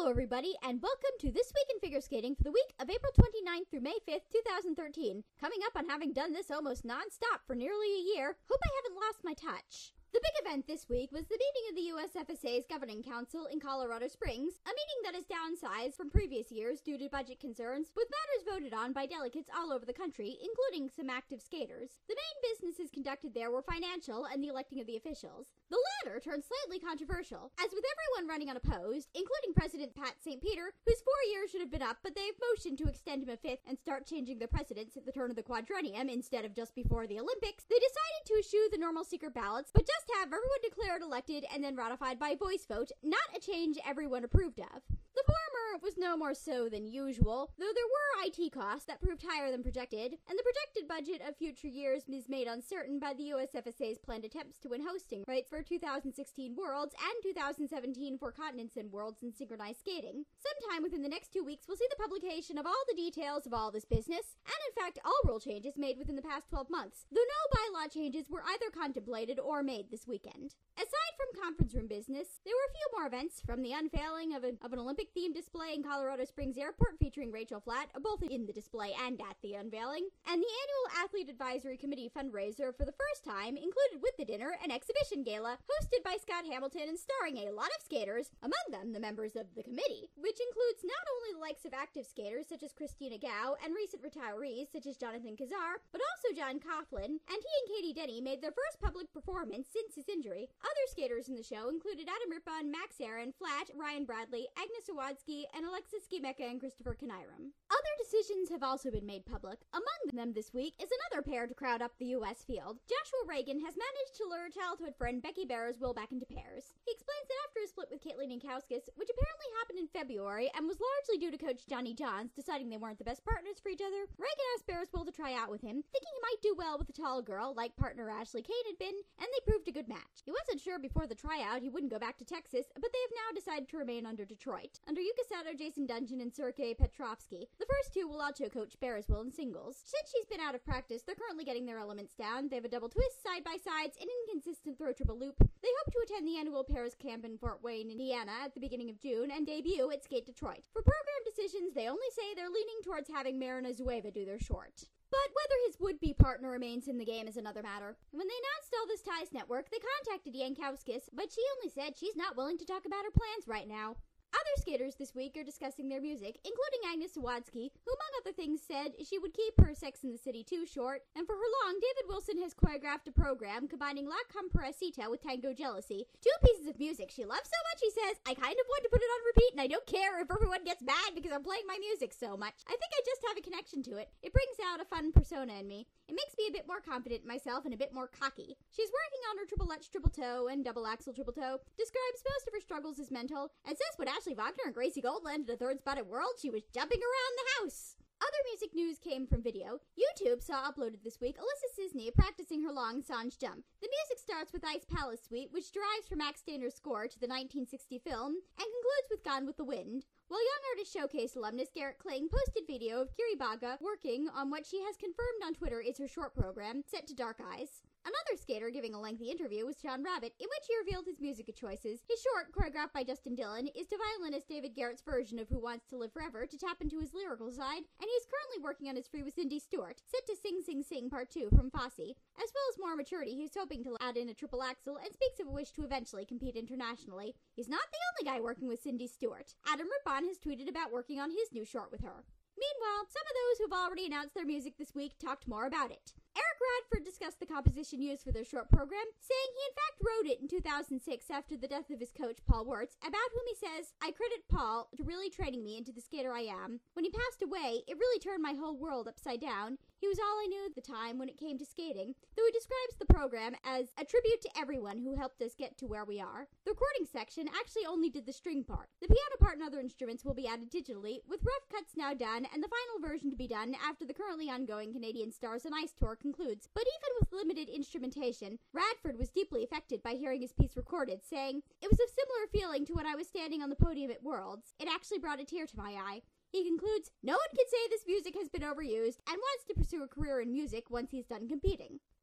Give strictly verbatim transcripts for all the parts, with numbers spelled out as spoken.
Hello everybody, and welcome to This Week in Figure Skating for the week of April twenty-ninth through May fifth, two thousand thirteen. Coming up on having done this almost non-stop for nearly a year, hope I haven't lost my touch. The big event this week was the meeting of the U S F S A's Governing Council in Colorado Springs, a meeting that is downsized from previous years due to budget concerns, with matters voted on by delegates all over the country, including some active skaters. The main businesses conducted there were financial and the electing of the officials. The latter turned slightly controversial, as with everyone running unopposed, including President Pat Saint Peter, whose four years should have been up, but they've motioned to extend him a fifth and start changing the precedents at the turn of the quadrennium instead of just before the Olympics. They decided to eschew the normal secret ballots, but just have everyone declared elected and then ratified by voice vote, not a change everyone approved of. The former was no more so than usual, though there were I T costs that proved higher than projected, and the projected budget of future years is made uncertain by the U S F S A's planned attempts to win hosting rights for two thousand sixteen Worlds and two thousand seventeen Four Continents and Worlds in synchronized skating. Sometime within the next two weeks, we'll see the publication of all the details of all this business, and in fact all rule changes made within the past twelve months, though no bylaw changes were either contemplated or made this weekend. Aside from conference room business, there were a few more events, from the unveiling of an, of an Olympic-themed display in Colorado Springs Airport featuring Rachel Flatt, both in the display and at the unveiling, and the annual Athlete Advisory Committee fundraiser for the first time included with the dinner an exhibition gala hosted by Scott Hamilton and starring a lot of skaters, among them the members of the committee, which includes not only the likes of active skaters such as Christina Gao and recent retirees such as Jonathan Kazar, but also John Coughlin, and he and Katie Denny made their first public performance since his injury. Other skaters in the show included Adam Rippon, Max Aaron, Flatt, Ryan Bradley, Agnes Awadsky, and Alexis Skimeka and Christopher Kaniram. Other decisions have also been made public. Among them this week is another pair to crowd up the U S field. Joshua Reagan has managed to lure childhood friend Becky Barrows-Will back into pairs. He explains that after his split with Caitlin Yankowskis, which apparently happened in February and was largely due to coach Johnny Johns deciding they weren't the best partners for each other, Reagan asked Barrows-Will to try out with him, thinking he might do well with a tall girl like partner Ashley Kane had been, and they proved a good match. He wasn't sure before the tryout he wouldn't go back to Texas, but they have now decided to remain under Detroit, under Yuka Sato, Jason Dungeon, and Sergei Petrovsky. The first two will also coach Barrows-Will in singles. Since she's been out of practice, they're currently getting their elements down. They have a double twist, side-by-sides, and inconsistent throw triple loop. They hope to attend the annual pairs camp in Fort Wayne, Indiana at the beginning of June and debut at Skate Detroit. For program decisions, they only say they're leaning towards having Marina Zueva do their short. But whether his would-be partner remains in the game is another matter. When they announced all this Ties Network, they contacted Yankowskis, but she only said she's not willing to talk about her plans right now. Other skaters this week are discussing their music, including Agnes Awadsky, who among other things said she would keep her Sex and the City two short, and for her long, David Wilson has choreographed a program combining La Comparecita with Tango Jealousy, two pieces of music she loves so much, he says, I kind of want to put it on repeat, and I don't care if everyone gets mad because I'm playing my music so much. I think I just have a connection to it. It brings out a fun persona in me. It makes me a bit more confident in myself and a bit more cocky. She's working on her triple lutch triple toe and double axel triple toe, describes most of her struggles as mental, and says when Ashley Wagner and Gracie Gold landed a third spot at World, she was jumping around the house. Other music news came from video. YouTube saw uploaded this week Alyssa Cisney practicing her long Sanj jump. The music starts with Ice Palace Suite, which derives from Max Stainer's score to the nineteen sixty film, and concludes with Gone with the Wind. While Young Artist Showcase alumnus Garrett Kling posted video of Kiri Baga working on what she has confirmed on Twitter is her short program, set to Dark Eyes. Another skater giving a lengthy interview was John Rabbit, in which he revealed his music choices. His short, choreographed by Justin Dillon, is to violinist David Garrett's version of Who Wants to Live Forever to tap into his lyrical side, and he's currently working on his free with Cindy Stewart, set to Sing Sing Sing Part two from Fosse. As well as more maturity, he's hoping to add in a triple axel and speaks of a wish to eventually compete internationally. He's not the only guy working with Cindy Stewart. Adam Rippon has tweeted about working on his new short with her. Meanwhile, some of those who've already announced their music this week talked more about it. Eric Radford discussed the composition used for their short program, saying he in fact wrote it in two thousand six after the death of his coach, Paul Wirtz, about whom he says, I credit Paul to really training me into the skater I am. When he passed away, it really turned my whole world upside down. He was all I knew at the time when it came to skating, though he describes the program as a tribute to everyone who helped us get to where we are. The recording section actually only did the string part. The piano part and other instruments will be added digitally, with rough cuts now done and the final version to be done after the currently ongoing Canadian Stars on Ice tour concludes. But even with limited instrumentation, Radford was deeply affected by hearing his piece recorded, saying, It was a similar feeling to when I was standing on the podium at Worlds. It actually brought a tear to my eye. He concludes, no one can say this music has been overused and wants to pursue a career in music once he's done competing.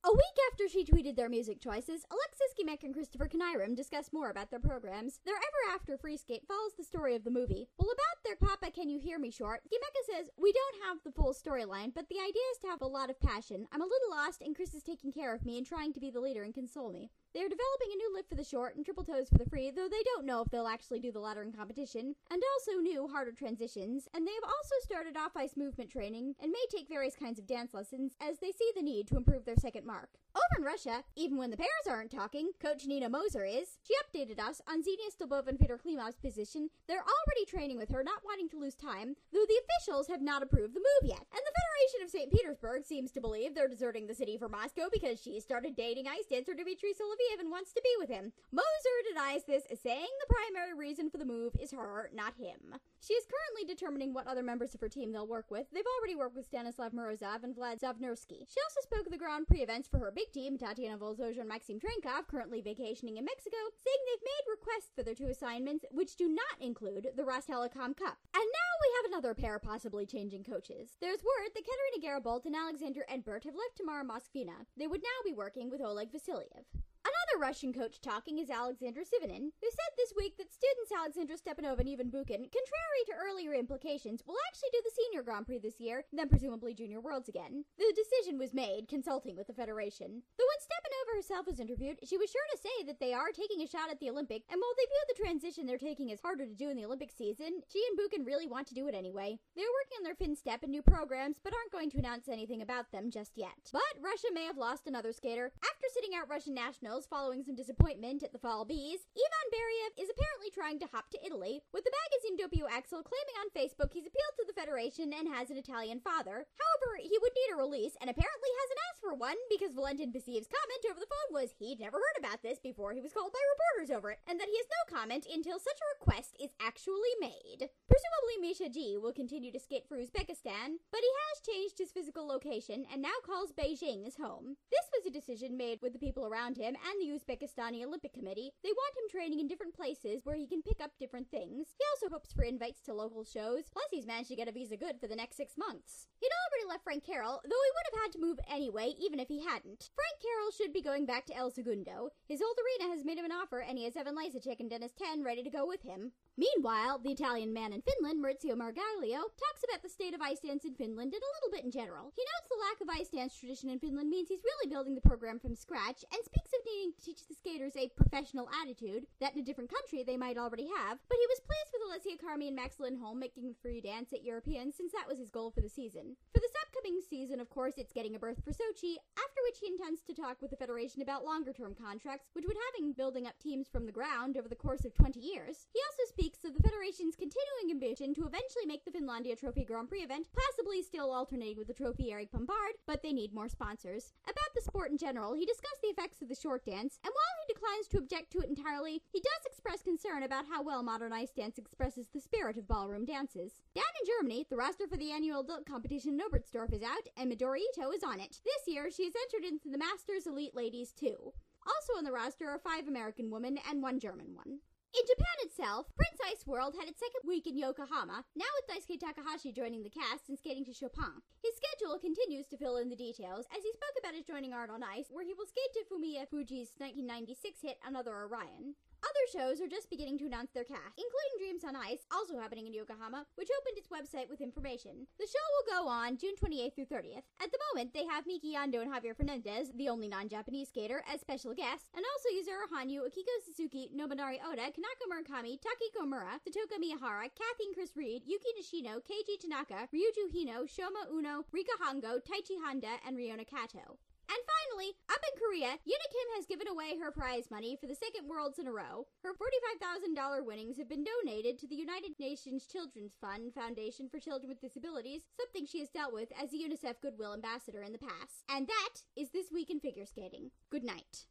A week after she tweeted their music choices, Alexis Gimek and Christopher Knirim discussed more about their programs. Their Ever After free skate follows the story of the movie. Well, about their Papa Can You Hear Me short, Gimeka says, "We don't have the full storyline, but the idea is to have a lot of passion. I'm a little lost, and Chris is taking care of me and trying to be the leader and console me." They are developing a new lip for the short and triple toes for the free, though they don't know if they'll actually do the latter in competition, and also new, harder transitions, and they have also started off-ice movement training and may take various kinds of dance lessons as they see the need to improve their second mark. Over in Russia, even when the pairs aren't talking, Coach Nina Moser is. She updated us on Xenia Stolbova and Peter Klimov's position. They're already training with her, not wanting to lose time, though the officials have not approved the move yet. And the Federation of Saint Petersburg seems to believe they're deserting the city for Moscow because she started dating ice dancer Dmitry Soloviev and wants to be with him. Moser denies this, saying the primary reason for the move is her, not him. She is currently determining what other members of her team they'll work with. They've already worked with Stanislav Morozov and Vlad Zavnersky. She also spoke of the Grand Prix events for her big team, Tatiana Volzoja and Maxim Trenkov, currently vacationing in Mexico, saying they've made requests for their two assignments, which do not include the Rostelecom Cup. And now we have another pair possibly changing coaches. There's word that Katerina Garibolt and Alexander Edbert have left Tamara Moskvina. They would now be working with Oleg Vasiliev. Another Russian coach talking is Alexander Sivinin, who said this week that students Alexandra Stepanova and Ivan Bukin, contrary to earlier implications, will actually do the Senior Grand Prix this year, then presumably Junior Worlds again. The decision was made consulting with the Federation. Though when Stepanova herself was interviewed, she was sure to say that they are taking a shot at the Olympic, and while they view the transition they're taking as harder to do in the Olympic season, she and Bukin really want to do it anyway. They're working on their FinStep and new programs, but aren't going to announce anything about them just yet. But Russia may have lost another skater. After sitting out Russian nationals following some disappointment at the Fall Bees, Ivan Beriev is apparently trying to hop to Italy, with the magazine Doppio Axel claiming on Facebook he's appealed to the Federation and has an Italian father. However, he would need a release and apparently hasn't asked for one because Valentin Basiev's comment over the phone was he'd never heard about this before he was called by reporters over it, and that he has no comment until such a request is actually made. Presumably Misha G will continue to skate for Uzbekistan, but he has changed his physical location and now calls Beijing his home. This was a decision made with the people around him and the Uzbekistani Olympic Committee. They want him training in different places where he can pick up different things. He also hopes for invites to local shows, plus he's managed to get a visa good for the next six months. He'd already left Frank Carroll, though he would have had to move anyway, even if he hadn't. Frank Carroll should be going back to El Segundo. His old arena has made him an offer, and he has Evan Lysacek and Dennis Ten ready to go with him. Meanwhile, the Italian man in Finland, Maurizio Margaglio, talks about the state of ice dance in Finland and a little bit in general. He notes the lack of ice dance tradition in Finland means he's really building the program from scratch, and speaks of needing to teach the skaters a professional attitude that in a different country they might already have, but he was pleased with Alessia Carmi and Max Lindholm making the free dance at Europeans since that was his goal for the season. For this upcoming season, of course, it's getting a berth for Sochi, after which he intends to talk with the Federation about longer-term contracts, which would have him building up teams from the ground over the course of twenty years. He also speaks of the Federation's continuing ambition to eventually make the Finlandia Trophy Grand Prix event, possibly still alternating with the trophy Eric Bombard, but they need more sponsors. About the sport in general, he discussed the effects of the short dance, and while he declines to object to it entirely, he does express concern about how well modern ice dance expresses the spirit of ballroom dances. Down in Germany, the roster for the annual adult competition in Oberstdorf is out, and Midori Ito is on it. This year, she has entered into the Masters Elite Ladies too. Also on the roster are five American women and one German one. In Japan itself, Prince Ice World had its second week in Yokohama, now with Daisuke Takahashi joining the cast and skating to Chopin. His schedule continues to fill in the details, as he spoke about his joining Art on Ice, where he will skate to Fumiya Fuji's nineteen ninety-six hit Another Orion. Other shows are just beginning to announce their cast, including Dreams on Ice, also happening in Yokohama, which opened its website with information. The show will go on June twenty-eighth through thirtieth. At the moment, they have Miki Ando and Javier Fernandez, the only non-Japanese skater, as special guests, and also Yuzuru Hanyu, Akiko Suzuki, Nobunari Oda, Kanako Murakami, Takiko Mura, Totoka Miyahara, Kathy and Chris Reed, Yuki Nishino, Keiji Tanaka, Ryuju Hino, Shoma Uno, Rika Hongo, Taichi Honda, and Riona Kato. And finally, up in Korea, Yuna Kim has given away her prize money for the second Worlds in a row. Her forty-five thousand dollars winnings have been donated to the United Nations Children's Fund Foundation for Children with Disabilities, something she has dealt with as a UNICEF Goodwill Ambassador in the past. And that is This Week in Figure Skating. Good night.